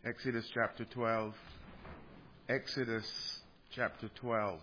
Exodus chapter 12. Exodus chapter 12.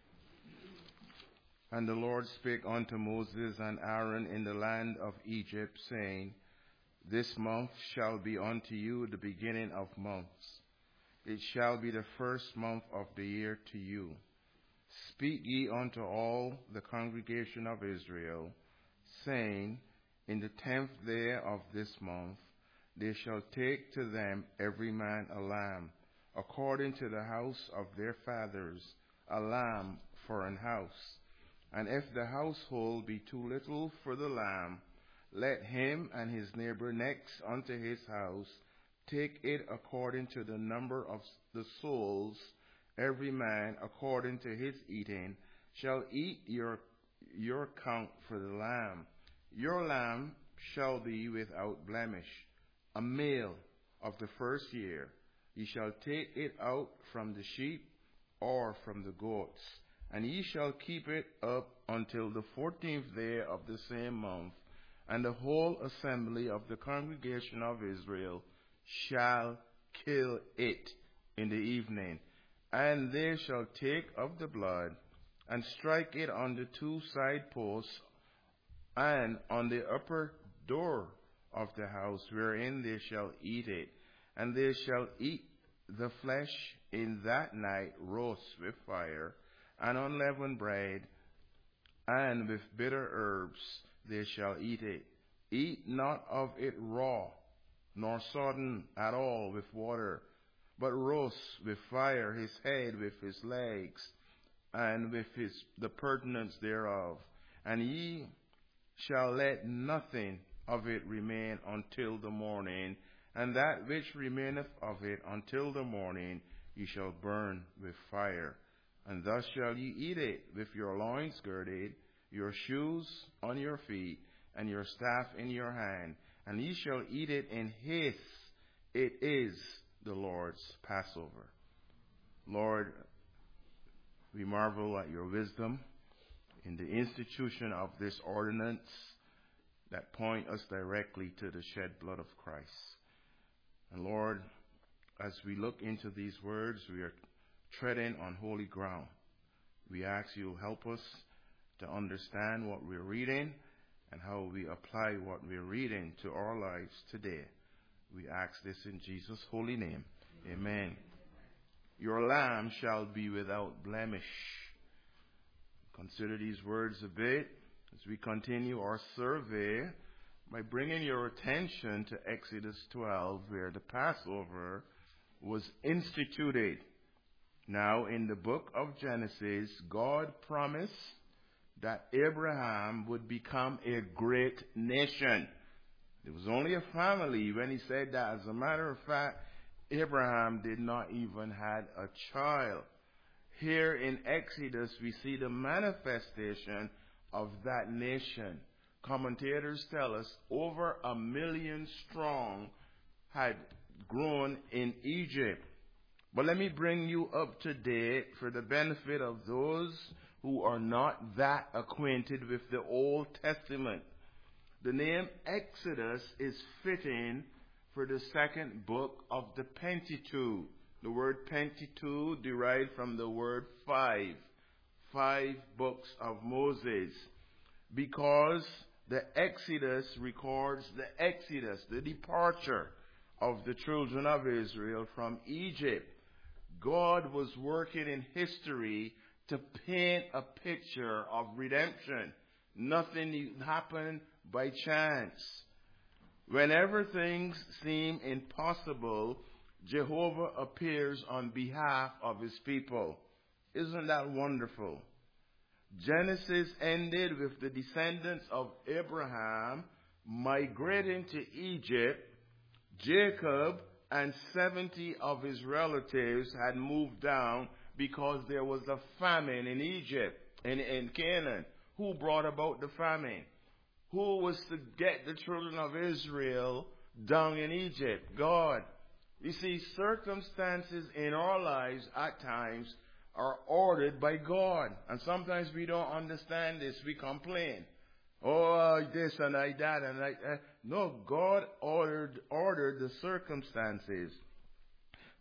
And the Lord spake unto Moses and Aaron in the land of Egypt, saying, This month shall be unto you the beginning of months. It shall be the first month of the year to you. Speak ye unto all the congregation of Israel, saying, In the 10th day of this month they shall take to them every man a lamb, according to the house of their fathers, a lamb for an house. And if the household be too little for the lamb, let him and his neighbor next unto his house take it according to the number of the souls. Every man according to his eating shall eat your count for the lamb. Your lamb shall be without blemish, a male of the first year. Ye shall take it out from the sheep or from the goats, and ye shall keep it up until the 14th day of the same month. And the whole assembly of the congregation of Israel shall kill it in the evening. And they shall take of the blood and strike it on the two side posts and on the upper door of the house wherein they shall eat it. And they shall eat the flesh in that night roast with fire and unleavened bread, and with bitter herbs they shall eat it. Eat not of it raw, nor sodden at all with water, but roast with fire his head with his legs, and with the purtenance thereof. And ye shall let nothing of it remain until the morning, and that which remaineth of it until the morning ye shall burn with fire. And thus shall ye eat it, with your loins girded, your shoes on your feet, and your staff in your hand. And ye shall eat it in haste. It is the Lord's Passover. Lord, we marvel at your wisdom in the institution of this ordinance that point us directly to the shed blood of Christ. And Lord, as we look into these words, we are treading on holy ground. We ask you help us to understand what we're reading and how we apply what we're reading to our lives today. We ask this in Jesus' holy name. Amen. Your lamb shall be without blemish. Consider these words a bit as we continue our survey by bringing your attention to Exodus 12, where the Passover was instituted. Now, in the book of Genesis, God promised that Abraham would become a great nation. It was only a family when he said that. As a matter of fact, Abraham did not even have a child. Here in Exodus, we see the manifestation of that nation. Commentators tell us over 1 million strong had grown in Egypt. But let me bring you up to date for the benefit of those who are not that acquainted with the Old Testament. The name Exodus is fitting for the second book of the Pentateuch. The word Pentateuch derived from the word five books of Moses, because the Exodus records the Exodus, the departure of the children of Israel from Egypt. God was working in history to paint a picture of redemption. Nothing happened by chance. Whenever things seem impossible, Jehovah appears on behalf of his people. Isn't that wonderful? Genesis ended with the descendants of Abraham migrating to Egypt. Jacob and 70 of his relatives had moved down because there was a famine in Egypt, in Canaan. Who brought about the famine? Who was to get the children of Israel down in Egypt? God. You see, circumstances in our lives at times are ordered by God. And sometimes we don't understand this. We complain. Oh, this and like that and like that. No, God ordered the circumstances.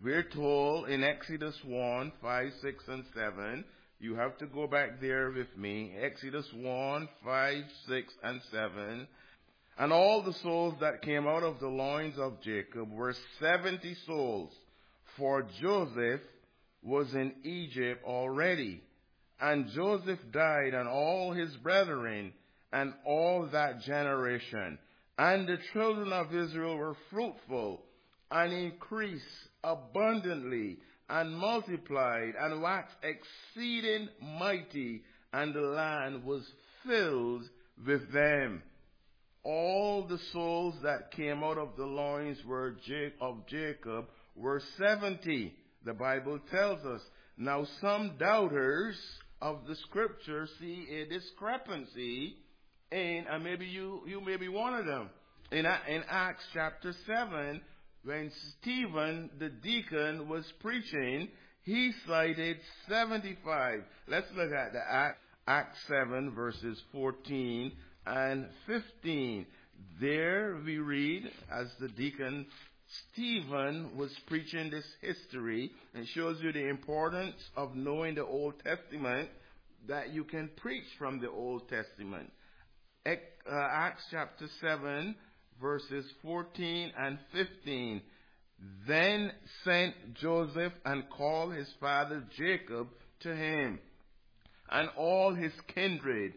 We're told in Exodus 1, 5, 6, and 7. You have to go back there with me. Exodus 1, 5, 6, and 7. And all the souls that came out of the loins of Jacob were 70 souls, for Joseph was in Egypt already. And Joseph died, and all his brethren, and all that generation. And the children of Israel were fruitful, and increased abundantly, and multiplied, and waxed exceeding mighty, and the land was filled with them. All the souls that came out of the loins of Jacob were 70, the Bible tells us. Now some doubters of the scripture see a discrepancy in, and maybe you may be one of them, in Acts chapter 7, when Stephen the deacon was preaching, he cited 75. Let's look at the Acts 7 verses 14 and 15. There we read, as the deacon Stephen was preaching this history, and shows you the importance of knowing the Old Testament, that you can preach from the Old Testament. Acts chapter 7 verses 14 and 15. Then sent Joseph and called his father Jacob to him, and all his kindred,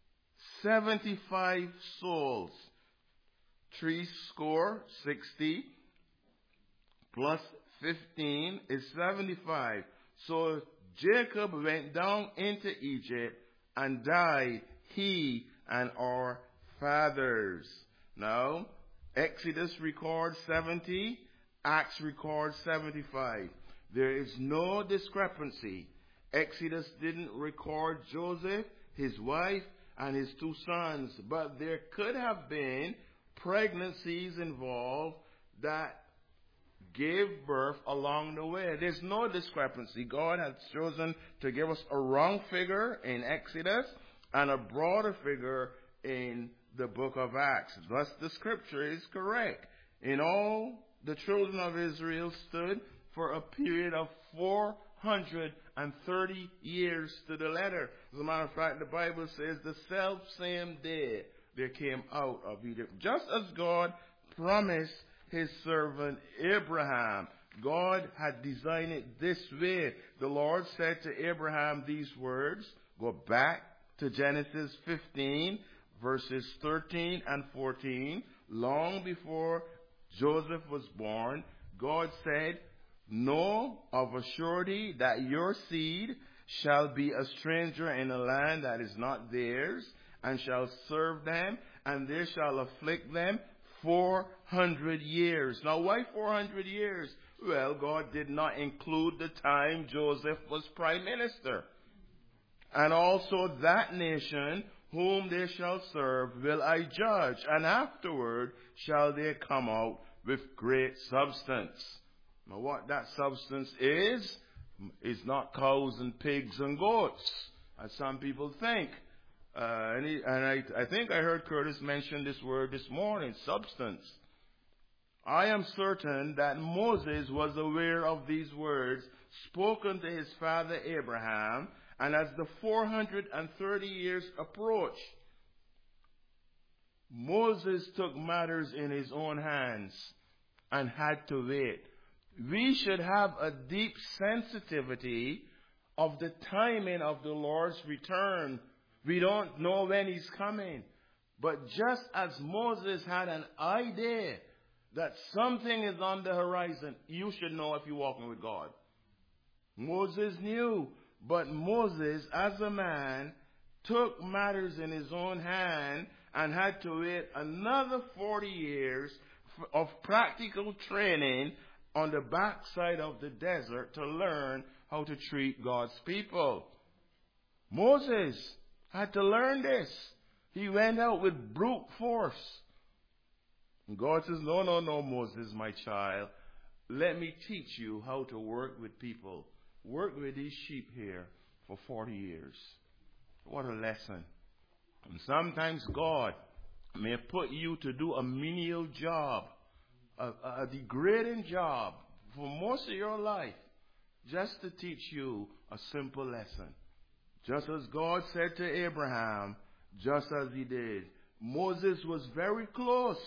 75 souls, 60 plus 15 is 75. So Jacob went down into Egypt and died, he and our fathers. Now, Exodus records 70, Acts records 75. There is no discrepancy. Exodus didn't record Joseph, his wife, and his 2 sons, but there could have been pregnancies involved that gave birth along the way. There's no discrepancy. God has chosen to give us a wrong figure in Exodus and a broader figure in the book of Acts. Thus the scripture is correct. In all, the children of Israel stood for a period of 430 years to the letter. As a matter of fact, the Bible says the self-same day they came out of Egypt. Just as God promised his servant Abraham, God had designed it this way. The Lord said to Abraham these words. Go back to Genesis 15, verses 13 and 14. Long before Joseph was born, God said, know of a surety that your seed shall be a stranger in a land that is not theirs, and shall serve them, and they shall afflict them 400 years. Now, why 400 years? Well, God did not include the time Joseph was prime minister. And also that nation whom they shall serve will I judge, and afterward shall they come out with great substance. Now, what that substance is not cows and pigs and goats, as some people think. I think I heard Curtis mention this word this morning, substance. I am certain that Moses was aware of these words spoken to his father Abraham, and as the 430 years approached, Moses took matters in his own hands and had to wait. We should have a deep sensitivity of the timing of the Lord's return. We don't know when he's coming. But just as Moses had an idea that something is on the horizon, you should know if you're walking with God. Moses knew, but Moses, as a man, took matters in his own hand and had to wait another 40 years of practical training on the backside of the desert to learn how to treat God's people. Moses had to learn this. He went out with brute force. And God says, no, Moses, my child. Let me teach you how to work with people. Work with these sheep here for 40 years. What a lesson. And sometimes God may put you to do a menial job, a degrading job for most of your life, just to teach you a simple lesson. Just as God said to Abraham, just as he did. Moses was very close,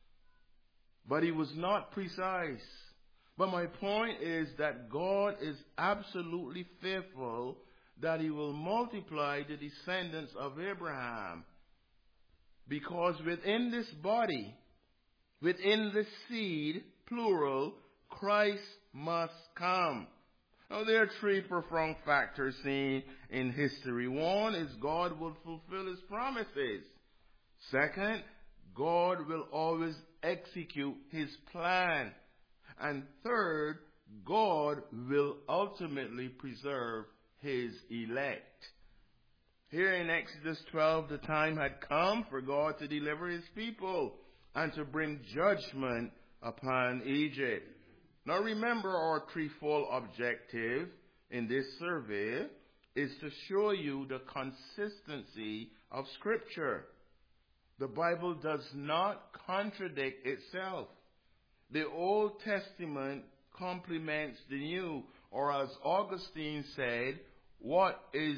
but he was not precise. But my point is that God is absolutely faithful that he will multiply the descendants of Abraham. Because within this body, within the seed, plural, Christ must come. Now, there are three profound factors seen in history. One is God will fulfill his promises. Second, God will always execute his plan. And third, God will ultimately preserve his elect. Here in Exodus 12, the time had come for God to deliver his people and to bring judgment upon Egypt. Now remember, our threefold objective in this survey is to show you the consistency of Scripture. The Bible does not contradict itself. The Old Testament complements the New, or as Augustine said, what is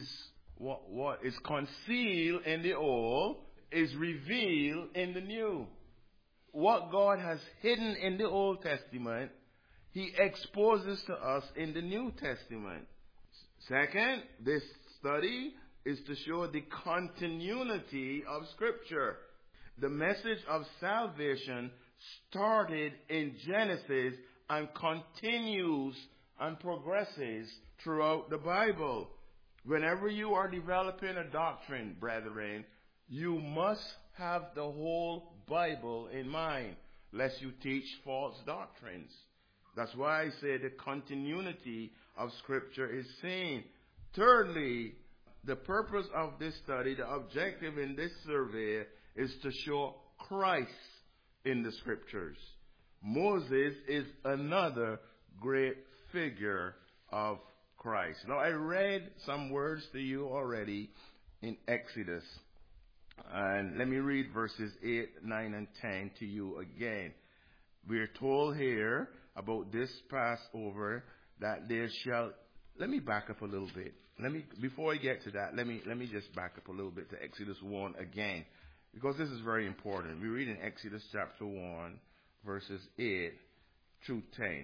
concealed in the Old is revealed in the New. What God has hidden in the Old Testament, he exposes to us in the New Testament. Second, this study is to show the continuity of Scripture. The message of salvation started in Genesis and continues and progresses throughout the Bible. Whenever you are developing a doctrine, brethren, you must have the whole Bible in mind, lest you teach false doctrines. That's why I say the continuity of Scripture is seen. Thirdly, the purpose of this study, the objective in this survey, is to show Christ in the Scriptures. Moses is another great figure of Christ. Now, I read some words to you already in Exodus. And let me read verses 8, 9, and 10 to you again. We are told here about this Passover that there shall... Let me back up a little bit. Before I get to that, let me just back up a little bit to Exodus 1 again, because this is very important. We read in Exodus chapter 1, verses 8 through 10.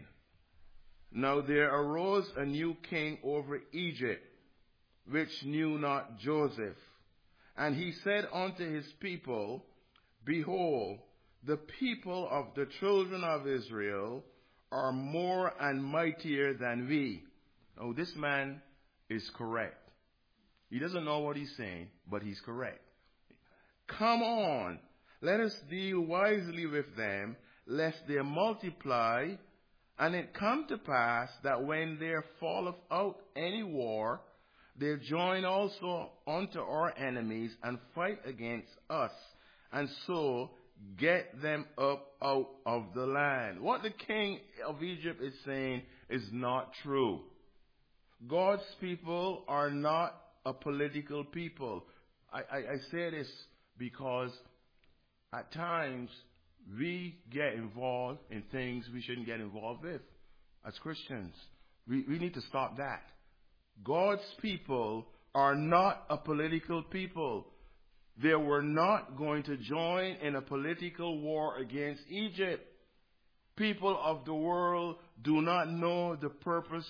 Now there arose a new king over Egypt, which knew not Joseph. And he said unto his people, Behold, the people of the children of Israel are more and mightier than we. Oh, this man is correct. He doesn't know what he's saying, but he's correct. Come on, let us deal wisely with them, lest they multiply. And it come to pass that when there falleth out any war, they join also unto our enemies and fight against us, and so get them up out of the land. What the king of Egypt is saying is not true. God's people are not a political people. I say this because at times we get involved in things we shouldn't get involved with as Christians. We need to stop that. God's people are not a political people. They were not going to join in a political war against Egypt. People of the world do not know the purpose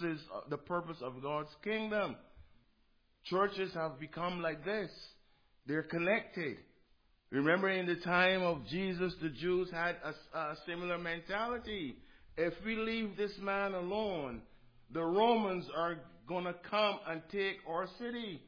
of God's kingdom. Churches have become like this. They're connected. Remember, in the time of Jesus, the Jews had a similar mentality. If we leave this man alone, the Romans are going to come and take our city.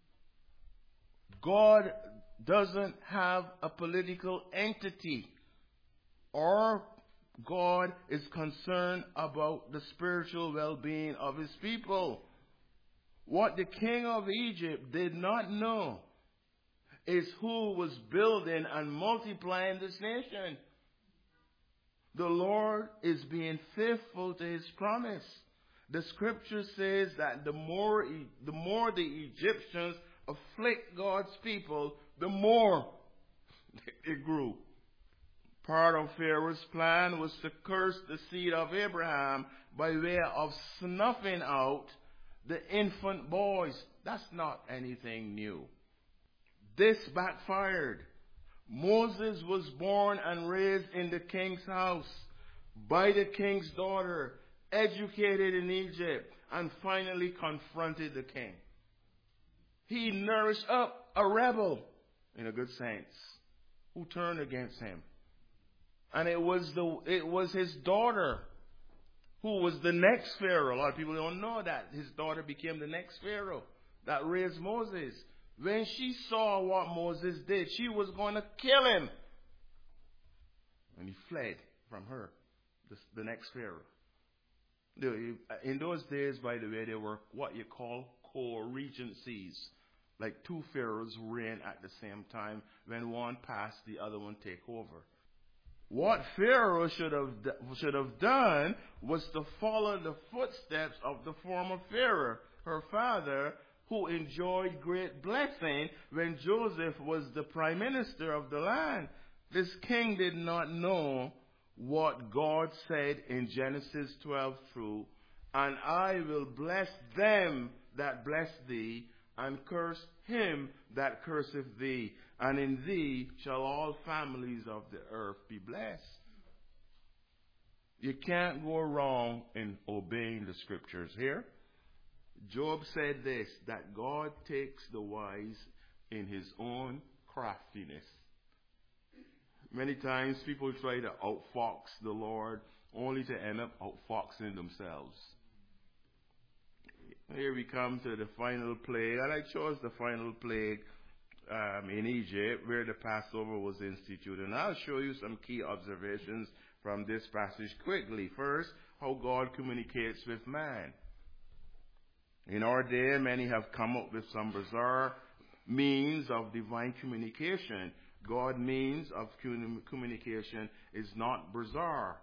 God doesn't have a political entity. Our God is concerned about the spiritual well-being of his people. What the king of Egypt did not know is who was building and multiplying this nation. The Lord is being faithful to his promise. The scripture says that the more the Egyptians afflict God's people, the more it grew. Part of Pharaoh's plan was to curse the seed of Abraham by way of snuffing out the infant boys. That's not anything new. This backfired. Moses was born and raised in the king's house by the king's daughter, educated in Egypt, and finally confronted the king. He nourished up a rebel, in a good sense, who turned against him. And it was his daughter who was the next Pharaoh. A lot of people don't know that. His daughter became the next Pharaoh that raised Moses. When she saw what Moses did, she was going to kill him. And he fled from her, the next Pharaoh. In those days, by the way, there were what you call co-regencies. Like two pharaohs reign at the same time. When one passed, the other one take over. What Pharaoh should have done was to follow the footsteps of the former Pharaoh, her father, who enjoyed great blessing when Joseph was the prime minister of the land. This king did not know what God said in Genesis 12:2, and I will bless them that bless thee, and curse him that curseth thee, and in thee shall all families of the earth be blessed. You can't go wrong in obeying the scriptures here. Job said this, that God takes the wise in his own craftiness. Many times people try to outfox the Lord only to end up outfoxing themselves. Here we come to the final plague, and I chose the final plague in Egypt where the Passover was instituted. And I'll show you some key observations from this passage quickly. First, how God communicates with man. In our day, many have come up with some bizarre means of divine communication. God's means of communication is not bizarre.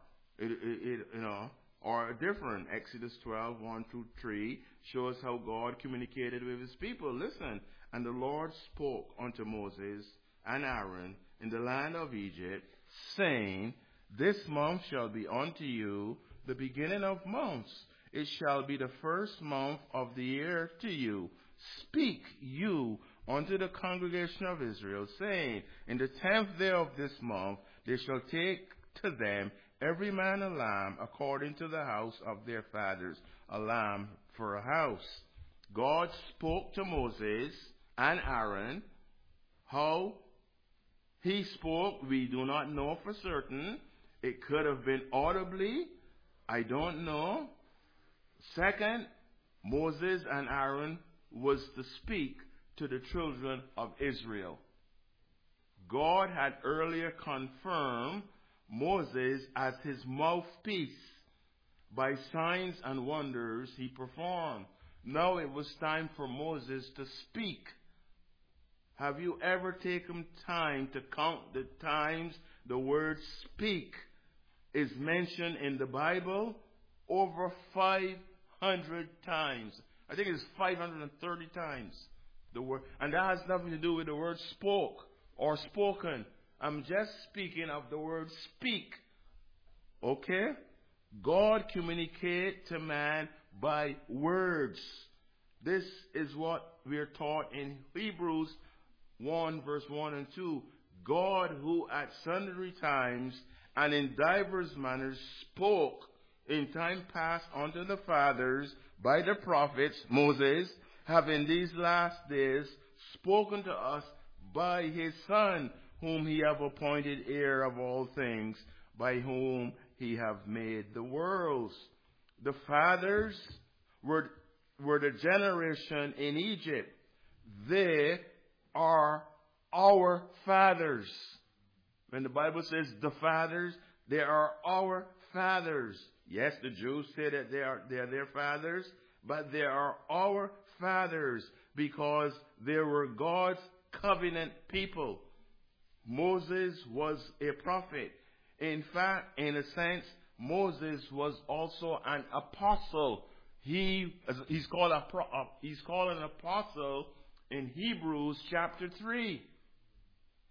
Or different. Exodus 12:1-3 shows how God communicated with his people. Listen, and the Lord spoke unto Moses and Aaron in the land of Egypt, saying, this month shall be unto you the beginning of months. It shall be the first month of the year to you. Speak you unto the congregation of Israel, saying, in the 10th day of this month they shall take to them every man a lamb according to the house of their fathers, a lamb for a house. God spoke to Moses and Aaron. How he spoke, we do not know for certain. It could have been audibly. I don't know. Second, Moses and Aaron was to speak to the children of Israel. God had earlier confirmed Moses as his mouthpiece by signs and wonders he performed. Now it was time for Moses to speak. Have you ever taken time to count the times the word speak is mentioned in the Bible? Over 500 times. I think it's 530 times. The word, and that has nothing to do with the word spoke or spoken. I'm just speaking of the word speak. Okay? God communicates to man by words. This is what we are taught in Hebrews 1:1-2. God, who at sundry times and in divers manners spoke in time past unto the fathers by the prophets, Moses, have in these last days spoken to us by his Son, whom he have appointed heir of all things, by whom he have made the worlds. The fathers were the generation in Egypt. They are our fathers. When the Bible says the fathers, they are our fathers. Yes, the Jews say that they are their fathers, but they are our fathers because they were God's covenant people. Moses was a prophet. In fact, in a sense, Moses was also an apostle. He's called an apostle in Hebrews chapter 3.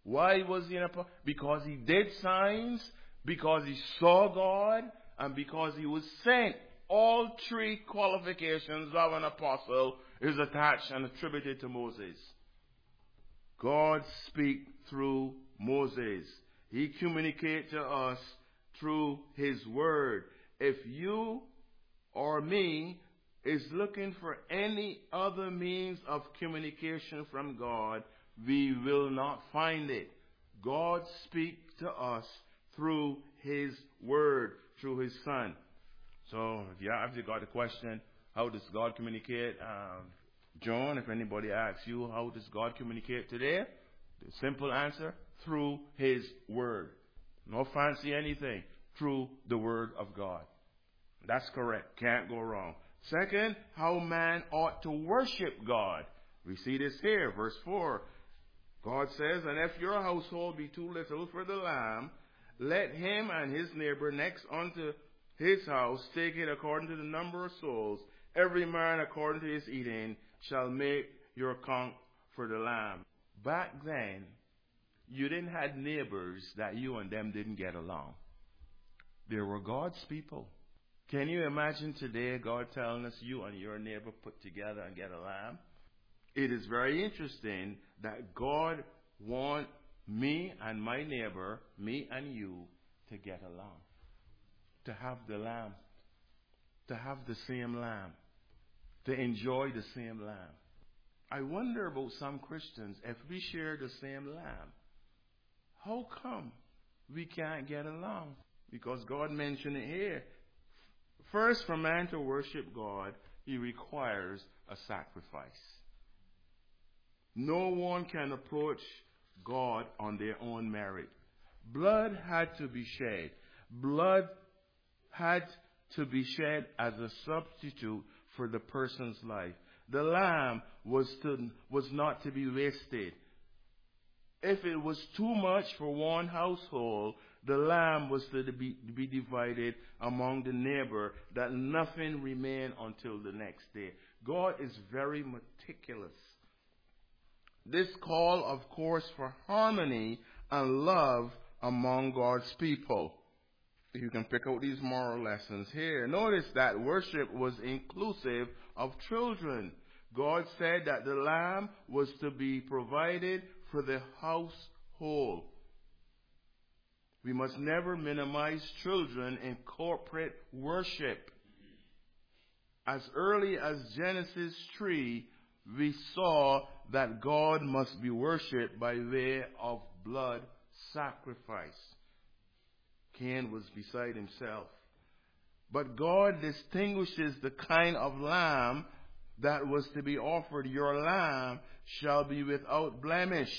Why was he an apostle? Because he did signs, because he saw God, and because he was sent. All three qualifications of an apostle is attached and attributed to Moses. God speak through Moses. He communicate to us through his word. If you or me is looking for any other means of communication from God, we will not find it. God speaks to us through his word, through his son. So if you got a question, how does God communicate? John, if anybody asks you, how does God communicate today? The simple answer, through his word. No fancy anything. Through the word of God. That's correct. Can't go wrong. Second, how man ought to worship God. We see this here, verse 4. God says, and if your household be too little for the lamb, let him and his neighbor next unto his house take it according to the number of souls. Every man according to his eating shall make your count for the lamb. Back then, you didn't have neighbors that you and them didn't get along. They were God's people. Can you imagine today God telling us you and your neighbor put together and get a lamb? It is very interesting that God wants me and my neighbor, me and you, to get along. To have the lamb. To have the same lamb. To enjoy the same lamb. I wonder about some Christians, if we share the same lamb, how come we can't get along? Because God mentioned it here. First, for man to worship God, he requires a sacrifice. No one can approach God on their own merit. Blood had to be shed. Blood had to be shed as a substitute for the person's life. The lamb was not to be wasted. If it was too much for one household, the lamb was to be divided among the neighbor, that nothing remained until the next day. God is very meticulous. This call, of course, for harmony and love among God's people. You can pick out these moral lessons here. Notice that worship was inclusive of children. God said that the lamb was to be provided for the household. We must never minimize children in corporate worship. As early as Genesis 3, we saw that God must be worshipped by way of blood sacrifice. Cain was beside himself. But God distinguishes the kind of lamb that was to be offered. Your lamb shall be without blemish.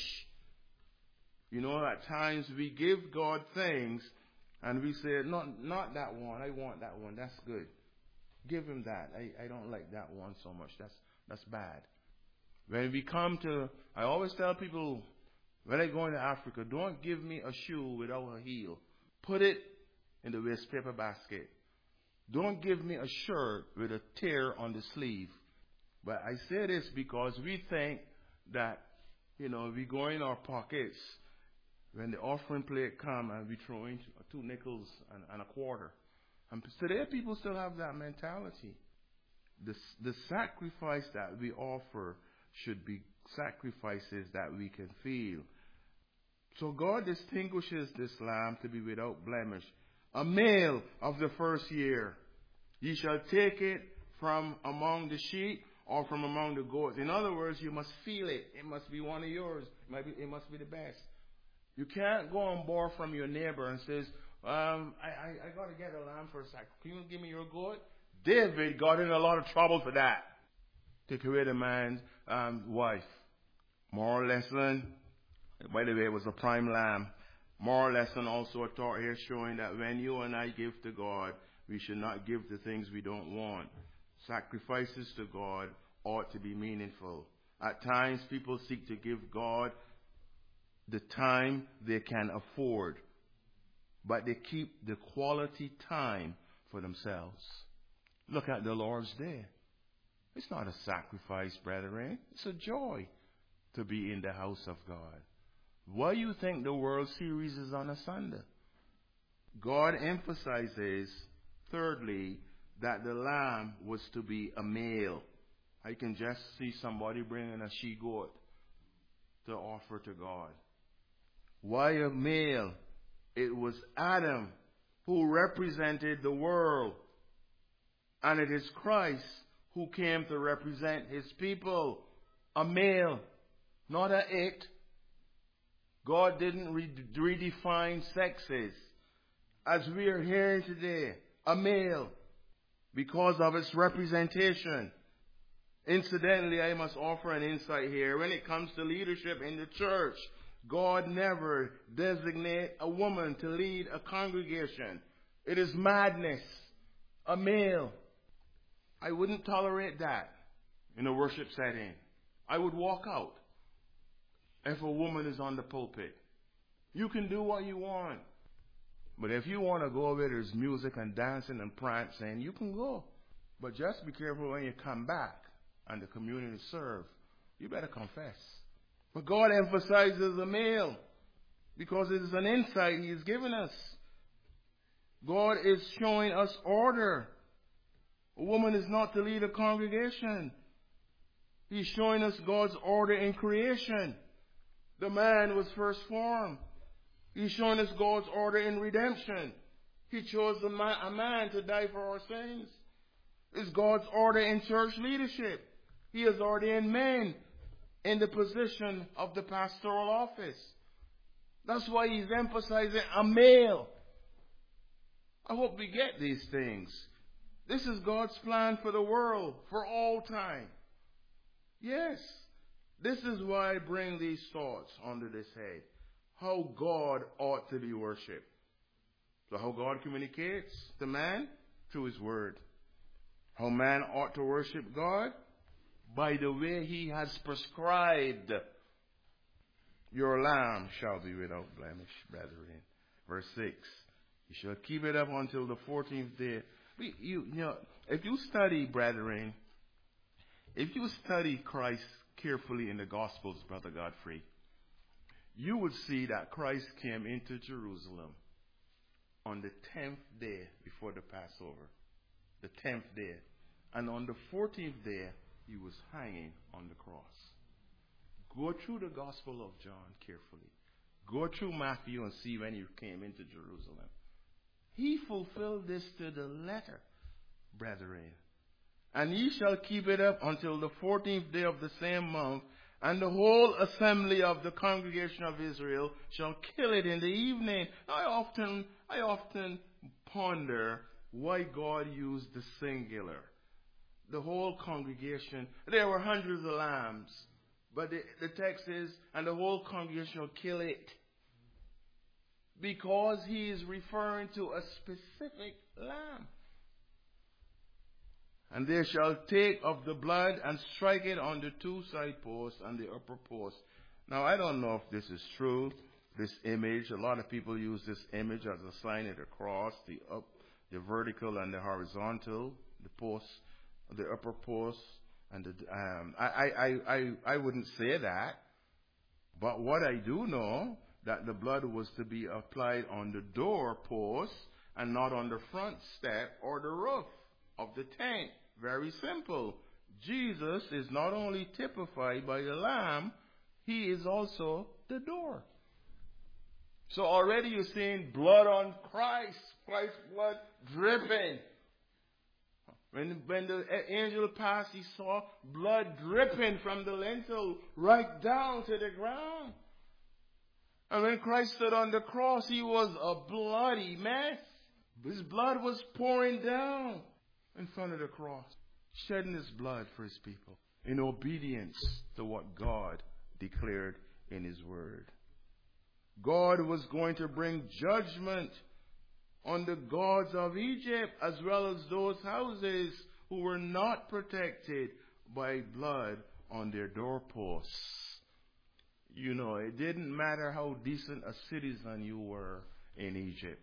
You know, at times we give God things and we say, not that one. I want that one. That's good. Give him that. I don't like that one so much. That's bad. When we come to, I always tell people, when I go into Africa, don't give me a shoe without a heel. Put it in the waste paper basket. Don't give me a shirt with a tear on the sleeve. But I say this because we think that, we go in our pockets when the offering plate come and we throw in 2 nickels and a quarter. And today people still have that mentality. The sacrifice that we offer should be sacrifices that we can feel. So God distinguishes this lamb to be without blemish. A male of the first year. Ye shall take it from among the sheep or from among the goats. In other words, you must feel it. It must be one of yours. It must be the best. You can't go and borrow from your neighbor and says, I got to get a lamb for a sacrifice. Can you give me your goat? David got in a lot of trouble for that. Take away the man's wife. Moral lesson. By the way, it was a prime lamb. Moral lesson also taught here, showing that when you and I give to God, we should not give the things we don't want. Sacrifices to God ought to be meaningful. At times, people seek to give God the time they can afford, but they keep the quality time for themselves. Look at the Lord's Day. It's not a sacrifice, brethren. It's a joy to be in the house of God. Why do you think the World Series is on a Sunday? God emphasizes, thirdly, that the lamb was to be a male. I can just see somebody bringing a she-goat to offer to God. Why a male? It was Adam who represented the world. And it is Christ who came to represent his people. A male, not a it. God didn't redefine sexes. As we are hearing today, a male, because of its representation. Incidentally, I must offer an insight here. When it comes to leadership in the church, God never designates a woman to lead a congregation. It is madness. A male. I wouldn't tolerate that in a worship setting. I would walk out if a woman is on the pulpit. You can do what you want. But if you want to go where there's music and dancing and prancing, you can go. But just be careful when you come back and the community is served. You better confess. But God emphasizes the male because it is an insight He has given us. God is showing us order. A woman is not to lead a congregation. He's showing us God's order in creation. The man was first formed. He's showing us God's order in redemption. He chose a man to die for our sins. It's God's order in church leadership. He has ordained men in the position of the pastoral office. That's why He's emphasizing a male. I hope we get these things. This is God's plan for the world, for all time. Yes, this is why I bring these thoughts under this head. How God ought to be worshipped. So how God communicates to man? Through His Word. How man ought to worship God? By the way He has prescribed. Your lamb shall be without blemish, brethren. Verse 6. You shall keep it up until the 14th day. You know, if you study, brethren, if you study Christ carefully in the Gospels, Brother Godfrey, you would see that Christ came into Jerusalem on the 10th day before the Passover. The 10th day. And on the 14th day, He was hanging on the cross. Go through the Gospel of John carefully. Go through Matthew and see when He came into Jerusalem. He fulfilled this to the letter, brethren. And ye shall keep it up until the 14th day of the same month, and the whole assembly of the congregation of Israel shall kill it in the evening. I often ponder why God used the singular. The whole congregation, there were hundreds of lambs, but the text is, and the whole congregation shall kill it. Because He is referring to a specific lamb. And they shall take of the blood and strike it on the two side posts and the upper post. Now, I don't know if this is true, this image. A lot of people use this image as a sign of the cross, the vertical and the horizontal, the posts, the upper posts, and I wouldn't say that. But what I do know, that the blood was to be applied on the door post and not on the front step or the roof of the tent. Very simple. Jesus is not only typified by the lamb, He is also the door. So already you're seeing blood on Christ. Christ's blood dripping. When the angel passed, he saw blood dripping from the lintel right down to the ground. And when Christ stood on the cross, He was a bloody mess. His blood was pouring down in front of the cross, shedding His blood for His people in obedience to what God declared in His Word. God was going to bring judgment on the gods of Egypt as well as those houses who were not protected by blood on their doorposts. You know, it didn't matter how decent a citizen you were in Egypt.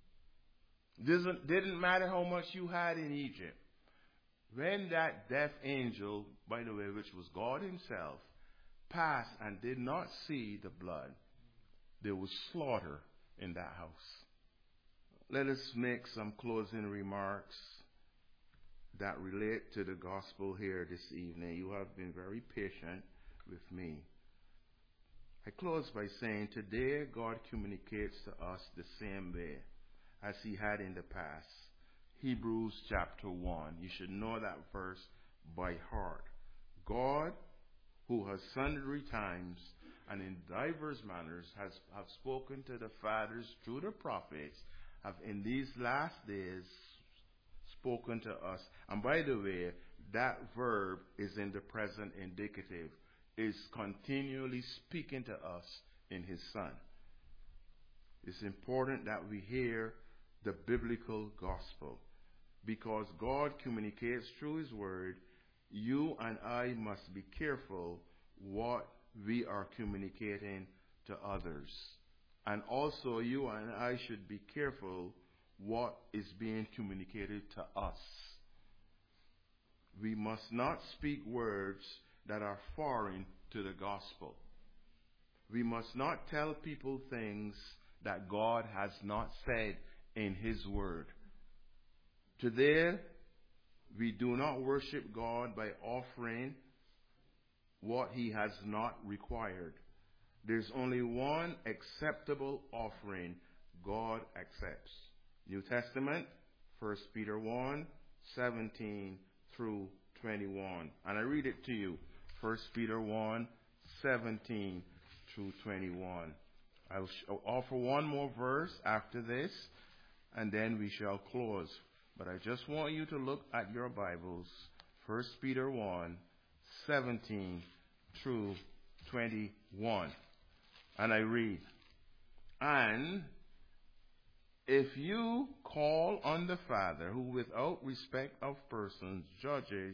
Didn't matter how much you had in Egypt. When that death angel, by the way, which was God Himself, passed and did not see the blood, there was slaughter in that house. Let us make some closing remarks that relate to the gospel here this evening. You have been very patient with me. I close by saying today God communicates to us the same way as he had in the past. Hebrews chapter 1. You should know that verse by heart. God, who has sundry times and in divers manners have spoken to the fathers through the prophets, have in these last days spoken to us. And by the way, that verb is in the present indicative, is continually speaking to us in his Son. It's important that we hear the biblical gospel. Because God communicates through his word, you and I must be careful what we are communicating to others. And also you and I should be careful what is being communicated to us. We must not speak words that are foreign to the gospel. We must not tell people things that God has not said in his word. Today, we do not worship God by offering what he has not required. There's only one acceptable offering God accepts. New Testament, 1 Peter 1, 17 through 21. And I read it to you. 1 Peter 1, 17 through 21. I'll offer one more verse after this, and then we shall close. But I just want you to look at your Bibles. 1 Peter 1, 17 through 21. And I read, "And if you call on the Father, who without respect of persons judges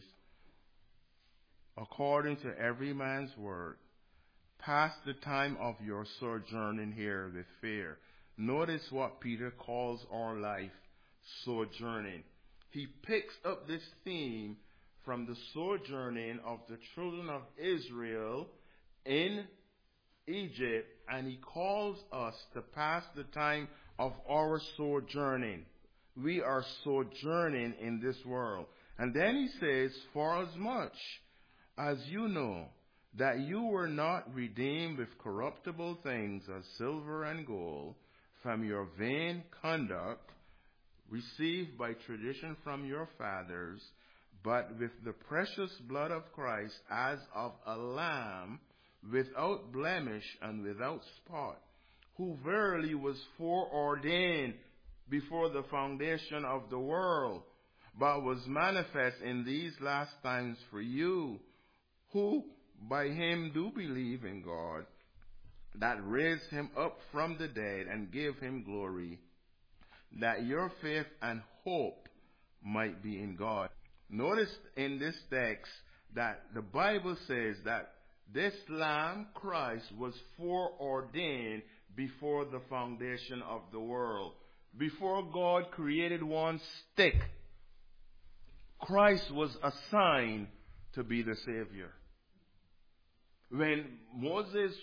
according to every man's work, pass the time of your sojourning here with fear." Notice what Peter calls our life sojourning. He picks up this theme from the sojourning of the children of Israel in Egypt, and he calls us to pass the time of our sojourning. We are sojourning in this world. And then he says, "For as much as you know that you were not redeemed with corruptible things as silver and gold from your vain conduct received by tradition from your fathers, but with the precious blood of Christ as of a lamb, without blemish and without spot, who verily was foreordained before the foundation of the world, but was manifest in these last times for you, who by him do believe in God, that raised him up from the dead and gave him glory, that your faith and hope might be in God." Notice in this text that the Bible says that this Lamb, Christ, was foreordained before the foundation of the world. Before God created one stick, Christ was assigned to be the Savior. When Moses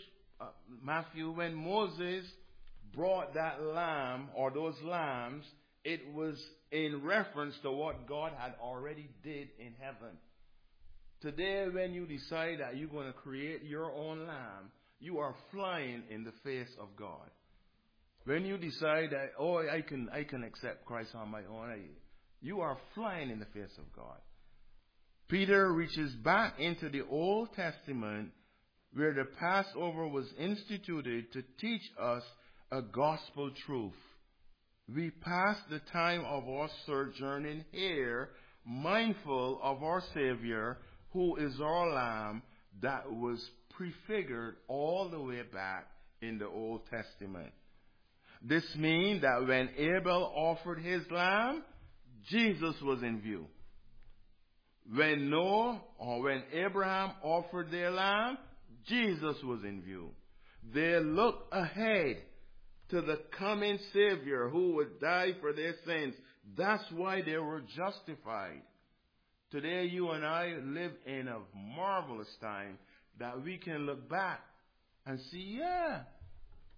brought that lamb or those lambs, it was in reference to what God had already did in heaven. Today, when you decide that you're going to create your own lamb, you are flying in the face of God. When you decide that, I can accept Christ on my own, you are flying in the face of God. Peter reaches back into the Old Testament where the Passover was instituted to teach us a gospel truth. We pass the time of our sojourning here mindful of our Savior, who is our Lamb that was prefigured all the way back in the Old Testament. This means that when Abel offered his lamb, Jesus was in view. When Noah or when Abraham offered their lamb, Jesus was in view. They looked ahead to the coming Savior who would die for their sins. That's why they were justified. Today you and I live in a marvelous time that we can look back and see,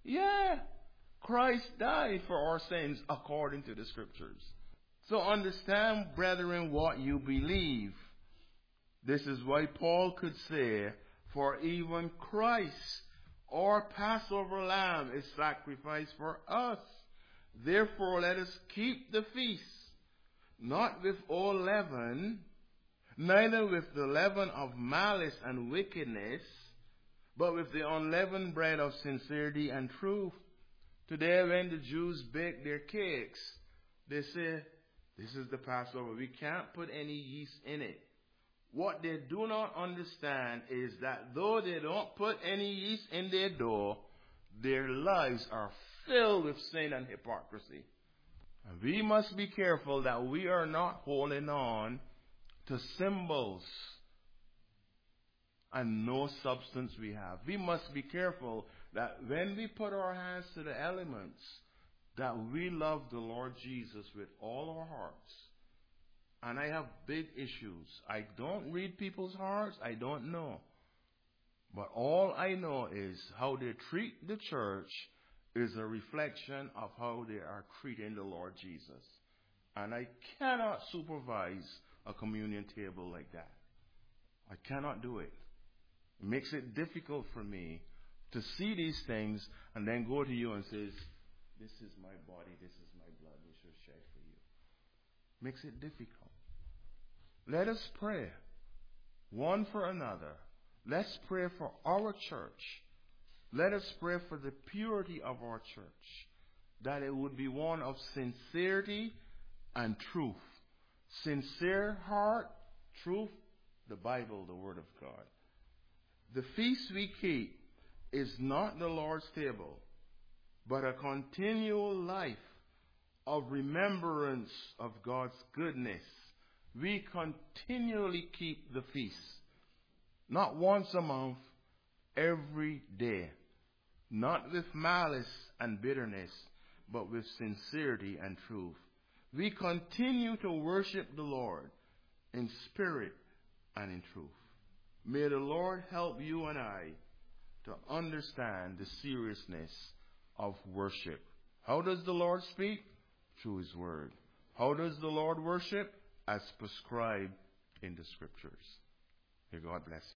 Yeah, Christ died for our sins according to the scriptures. So understand, brethren, what you believe. This is why Paul could say, for even Christ, our Passover lamb, is sacrificed for us. Therefore let us keep the feast, not with old leaven, neither with the leaven of malice and wickedness, but with the unleavened bread of sincerity and truth. Today when the Jews bake their cakes, they say, this is the Passover. We can't put any yeast in it. What they do not understand is that though they don't put any yeast in their dough, their lives are filled with sin and hypocrisy. And we must be careful that we are not holding on to symbols and no substance we have. We must be careful that when we put our hands to the elements, that we love the Lord Jesus with all our hearts. And I have big issues. I don't read people's hearts. I don't know. But all I know is how they treat the church is a reflection of how they are treating the Lord Jesus. And I cannot supervise a communion table like that. I cannot do it. It makes it difficult for me to see these things and then go to you and say, this is my body, this is my blood, which was shed for you. Makes it difficult. Let us pray one for another. Let's pray for our church. Let us pray for the purity of our church, that it would be one of sincerity and truth. Sincere heart, truth, the Bible, the Word of God. The feast we keep is not the Lord's table, but a continual life of remembrance of God's goodness. We continually keep the feast, not once a month, every day, not with malice and bitterness, but with sincerity and truth. We continue to worship the Lord in spirit and in truth. May the Lord help you and I to understand the seriousness of worship. How does the Lord speak? Through His Word. How does the Lord worship? As prescribed in the Scriptures. May God bless you.